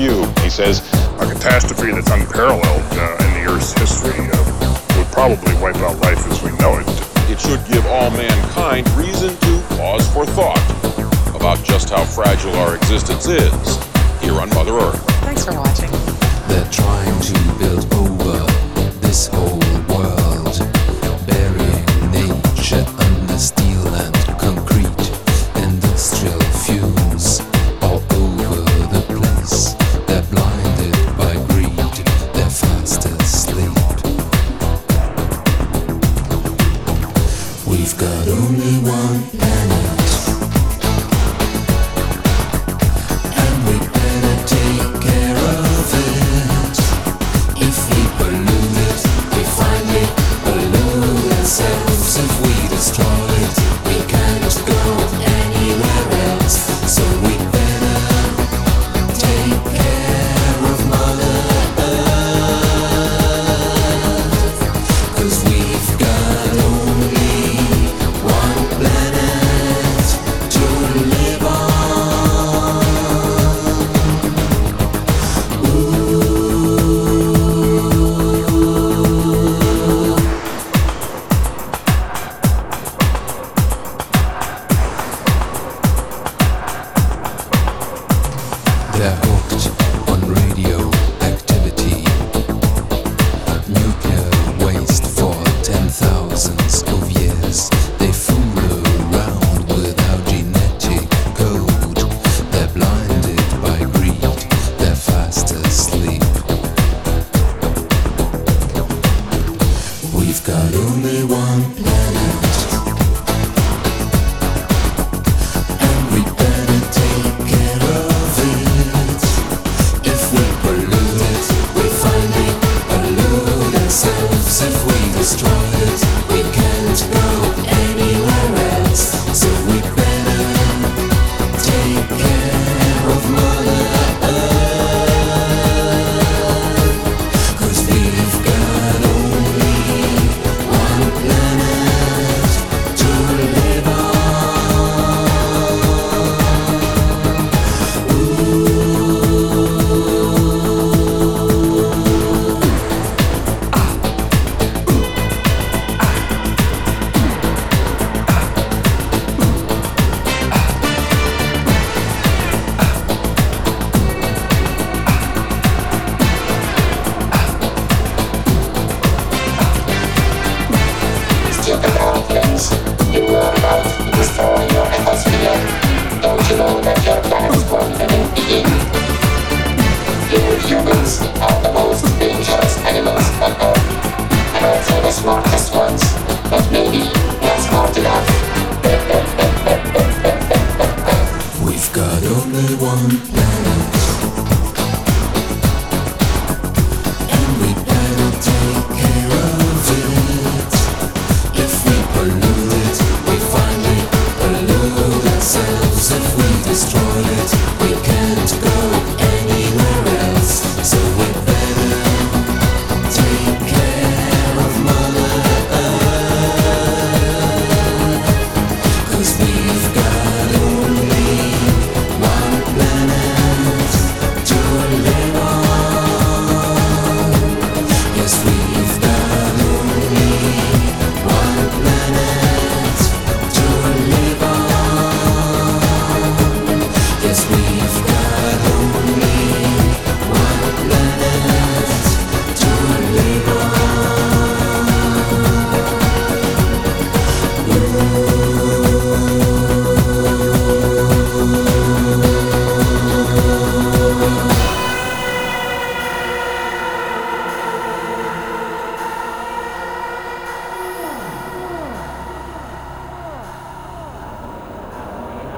view. He says, a catastrophe that's unparalleled in the Earth's history would probably wipe out life as we know it. It should give all mankind reason to pause for thought about just how fragile our existence is here on Mother Earth. Thanks for watching. They're trying to build over this whole world, burying nature under steel and concrete, industrial fumes all over the place. They're blinded by greed, they're fast asleep. We've got only one planet, and we better take care of it. If we pollute it, we finally pollute ourselves. If we destroy it, we can't go anywhere else. So we better take care of Mother Earth, 'cause we've got only one planet to live on. They're hooked on radioactivity, nuclear waste for 10,000s of years. They fool around with our genetic code. They're blinded by greed, they're fast asleep. We've got only one planet, and we better take care of it. If we pollute it, we finally pollute ourselves. If we destroy it, we can't go anywhere else. So we better take care of Mother Earth, 'cause we've got only one planet to live on. Stupid little things you learn about destroying your atmosphere. Don't you know that your planet's going to begin?